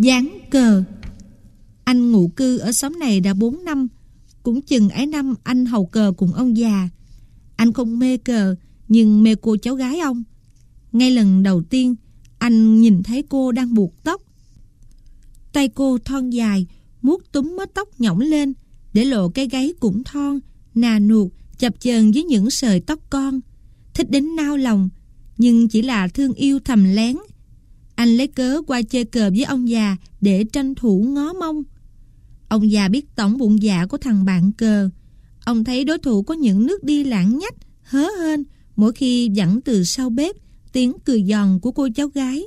Dán cờ. Anh ngụ cư ở xóm này đã 4 năm. Cũng chừng ấy năm anh hầu cờ cùng ông già. Anh không mê cờ, nhưng mê cô cháu gái ông. Ngay lần đầu tiên, anh nhìn thấy cô đang buộc tóc. Tay cô thon dài, muốt túm mớ tóc nhõng lên, để lộ cái gáy cũng thon, nà nuột, chập chờn với những sợi tóc con. Thích đến nao lòng, nhưng chỉ là thương yêu thầm lén. Anh lấy cớ qua chơi cờ với ông già để tranh thủ ngó mông. Ông già biết tổng bụng dạ của thằng bạn cờ. Ông thấy đối thủ có những nước đi lãng nhách, hớ hên mỗi khi vẳng từ sau bếp tiếng cười giòn của cô cháu gái.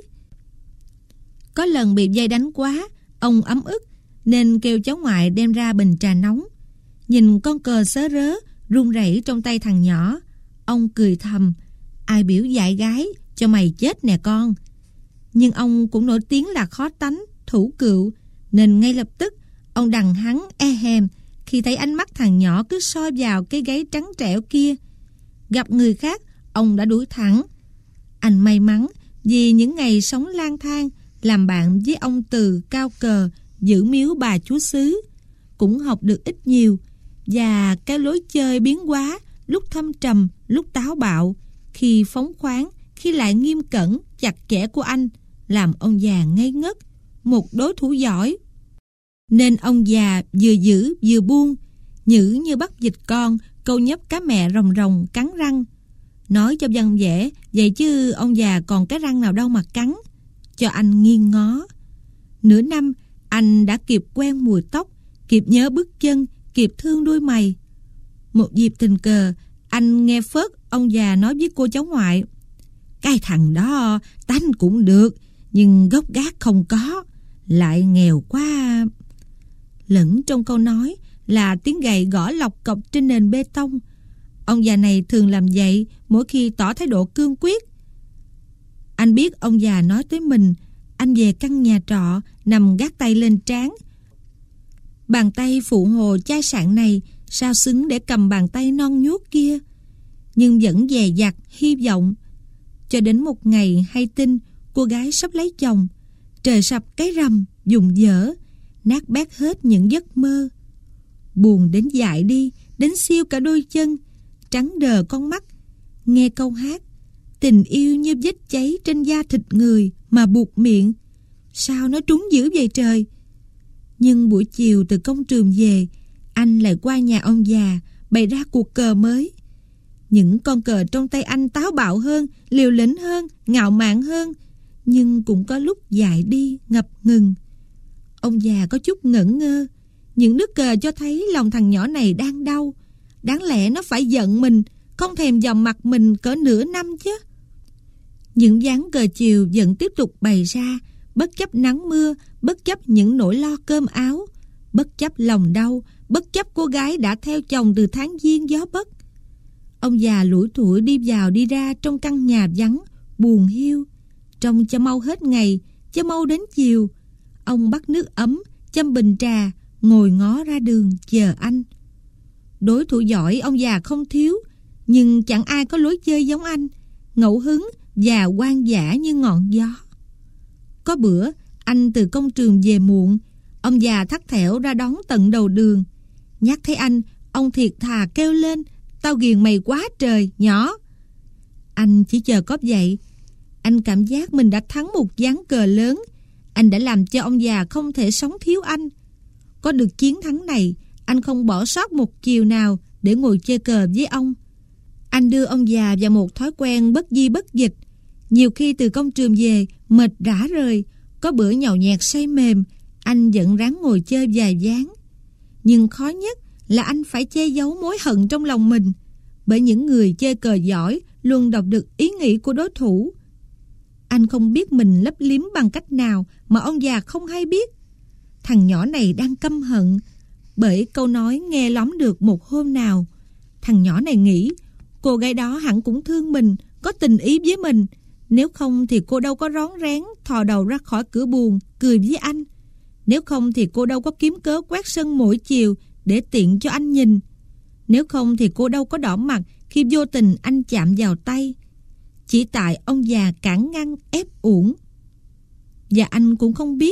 Có lần bị dây đánh quá, ông ấm ức nên kêu cháu ngoại đem ra bình trà nóng. Nhìn con cờ sớ rớ run rẩy trong tay thằng nhỏ, ông cười thầm: ai biểu dạy gái cho mày chết nè con. Nhưng ông cũng nổi tiếng là khó tánh, thủ cựu, nên ngay lập tức ông đằng hắn e hèm khi thấy ánh mắt thằng nhỏ cứ soi vào cái gáy trắng trẻo kia. Gặp người khác, ông đã đuổi thẳng. Anh may mắn vì những ngày sống lang thang, làm bạn với ông Từ cao cờ giữ miếu bà chúa xứ, cũng học được ít nhiều. Và cái lối chơi biến hóa, lúc thâm trầm, lúc táo bạo, khi phóng khoáng, khi lại nghiêm cẩn, chặt chẽ của anh, làm ông già ngây ngất, một đối thủ giỏi. Nên ông già vừa giữ vừa buông, nhử như bắt vịt con, câu nhấp cá mẹ rồng rồng cắn răng. Nói cho văn vẻ, vậy chứ ông già còn cái răng nào đâu mà cắn, cho anh nghiêng ngó. Nửa năm, anh đã kịp quen mùi tóc, kịp nhớ bước chân, kịp thương đuôi mày. Một dịp tình cờ, anh nghe phớt ông già nói với cô cháu ngoại: cái thằng đó tánh cũng được, nhưng gốc gác không có, lại nghèo quá. Lẫn trong câu nói là tiếng gậy gõ lọc cọc trên nền bê tông. Ông già này thường làm vậy mỗi khi tỏ thái độ cương quyết. Anh biết ông già nói tới mình. Anh về căn nhà trọ, nằm gác tay lên trán. Bàn tay phụ hồ chai sạn này sao xứng để cầm bàn tay non nhuốt kia. Nhưng vẫn dè dặt hy vọng. Cho đến một ngày hay tin cô gái sắp lấy chồng, trời sập cái rầm, dùng dở, nát bét hết những giấc mơ. Buồn đến dại đi, đến siêu cả đôi chân, trắng đờ con mắt. Nghe câu hát tình yêu như vết cháy trên da thịt người mà buộc miệng. Sao nó trúng dữ vậy trời. Nhưng buổi chiều từ công trường về, anh lại qua nhà ông già bày ra cuộc cờ mới. Những con cờ trong tay anh táo bạo hơn, liều lĩnh hơn, ngạo mạn hơn, nhưng cũng có lúc dại đi, ngập ngừng. Ông già có chút ngẩn ngơ. Những nước cờ cho thấy lòng thằng nhỏ này đang đau. Đáng lẽ nó phải giận mình, không thèm dòm mặt mình cỡ nửa năm chứ. Những ván cờ chiều vẫn tiếp tục bày ra, bất chấp nắng mưa, bất chấp những nỗi lo cơm áo, bất chấp lòng đau, bất chấp cô gái đã theo chồng từ tháng giêng gió bất. Ông già lủi thủi đi vào đi ra trong căn nhà vắng, buồn hiu. Trông cho mau hết ngày, cho mau đến chiều. Ông bắt nước ấm, châm bình trà, ngồi ngó ra đường chờ anh. Đối thủ giỏi ông già không thiếu, nhưng chẳng ai có lối chơi giống anh, ngẫu hứng và hoang dã như ngọn gió. Có bữa, anh từ công trường về muộn, ông già thắt thẻo ra đón tận đầu đường. Nhắc thấy anh, ông thiệt thà kêu lên: tao ghiền mày quá trời, nhỏ. Anh chỉ chờ cóp dậy. Anh cảm giác mình đã thắng một ván cờ lớn. Anh đã làm cho ông già không thể sống thiếu anh. Có được chiến thắng này, anh không bỏ sót một chiều nào để ngồi chơi cờ với ông. Anh đưa ông già vào một thói quen bất di bất dịch. Nhiều khi từ công trường về, mệt rã rời, có bữa nhậu nhẹt say mềm, anh vẫn ráng ngồi chơi vài ván. Nhưng khó nhất là anh phải che giấu mối hận trong lòng mình, bởi những người chơi cờ giỏi luôn đọc được ý nghĩ của đối thủ. Anh không biết mình lấp liếm bằng cách nào mà ông già không hay biết. Thằng nhỏ này đang căm hận bởi câu nói nghe lóm được một hôm nào. Thằng nhỏ này nghĩ cô gái đó hẳn cũng thương mình, có tình ý với mình. Nếu không thì cô đâu có rón rén thò đầu ra khỏi cửa buồng cười với anh. Nếu không thì cô đâu có kiếm cớ quét sân mỗi chiều để tiện cho anh nhìn. Nếu không thì cô đâu có đỏ mặt khi vô tình anh chạm vào tay. Chỉ tại ông già cản ngăn ép uổng. Và anh cũng không biết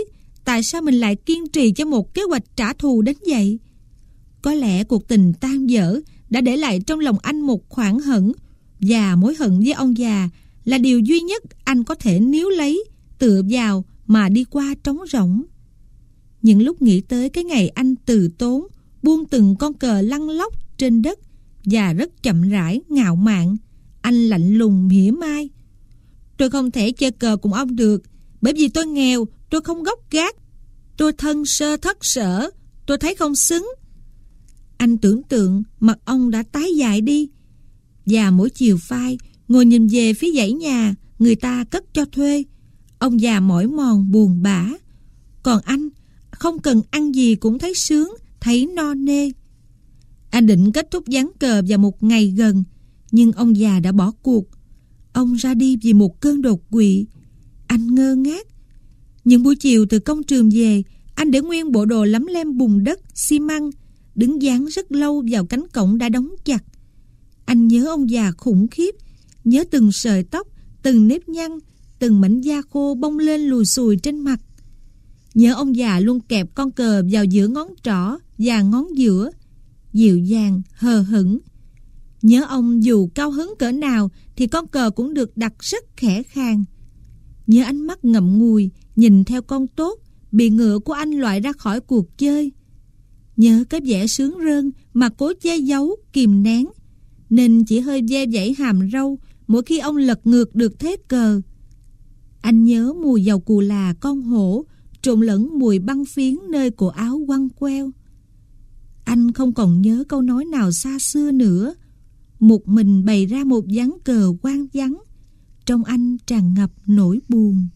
tại sao mình lại kiên trì cho một kế hoạch trả thù đến vậy? Có lẽ cuộc tình tan vỡ đã để lại trong lòng anh một khoản hận, và mối hận với ông già là điều duy nhất anh có thể níu lấy, tựa vào mà đi qua trống rỗng. Những lúc nghĩ tới cái ngày anh từ tốn buông từng con cờ lăn lóc trên đất và rất chậm rãi, ngạo mạn, anh lạnh lùng mỉa mai: tôi không thể chơi cờ cùng ông được, bởi vì tôi nghèo, tôi không gốc gác, tôi thân sơ thất sở, tôi thấy không xứng. Anh tưởng tượng mặt ông đã tái dại đi, và mỗi chiều phai ngồi nhìn về phía dãy nhà người ta cất cho thuê, ông già mỏi mòn buồn bã. Còn anh không cần ăn gì cũng thấy sướng, thấy no nê. Anh định kết thúc ván cờ vào một ngày gần, nhưng ông già đã bỏ cuộc. Ông ra đi vì một cơn đột quỵ. Anh ngơ ngác. Những buổi chiều từ công trường về, anh để nguyên bộ đồ lấm lem bùn đất, xi măng, đứng dán rất lâu vào cánh cổng đã đóng chặt. Anh nhớ ông già khủng khiếp, nhớ từng sợi tóc, từng nếp nhăn, từng mảnh da khô bong lên lùi xùi trên mặt. Nhớ ông già luôn kẹp con cờ vào giữa ngón trỏ và ngón giữa, dịu dàng, hờ hững. Nhớ ông dù cao hứng cỡ nào thì con cờ cũng được đặt rất khẽ khàng. Nhớ ánh mắt ngậm ngùi nhìn theo con tốt bị ngựa của anh loại ra khỏi cuộc chơi. Nhớ cái vẻ sướng rơn mà cố che giấu, kìm nén, nên chỉ hơi ve vẩy hàm râu mỗi khi ông lật ngược được thế cờ. Anh nhớ mùi dầu cù là con hổ trộn lẫn mùi băng phiến nơi cổ áo quăng queo. Anh không còn nhớ câu nói nào xa xưa nữa. Một mình bày ra một ván cờ hoang vắng, trong anh tràn ngập nỗi buồn.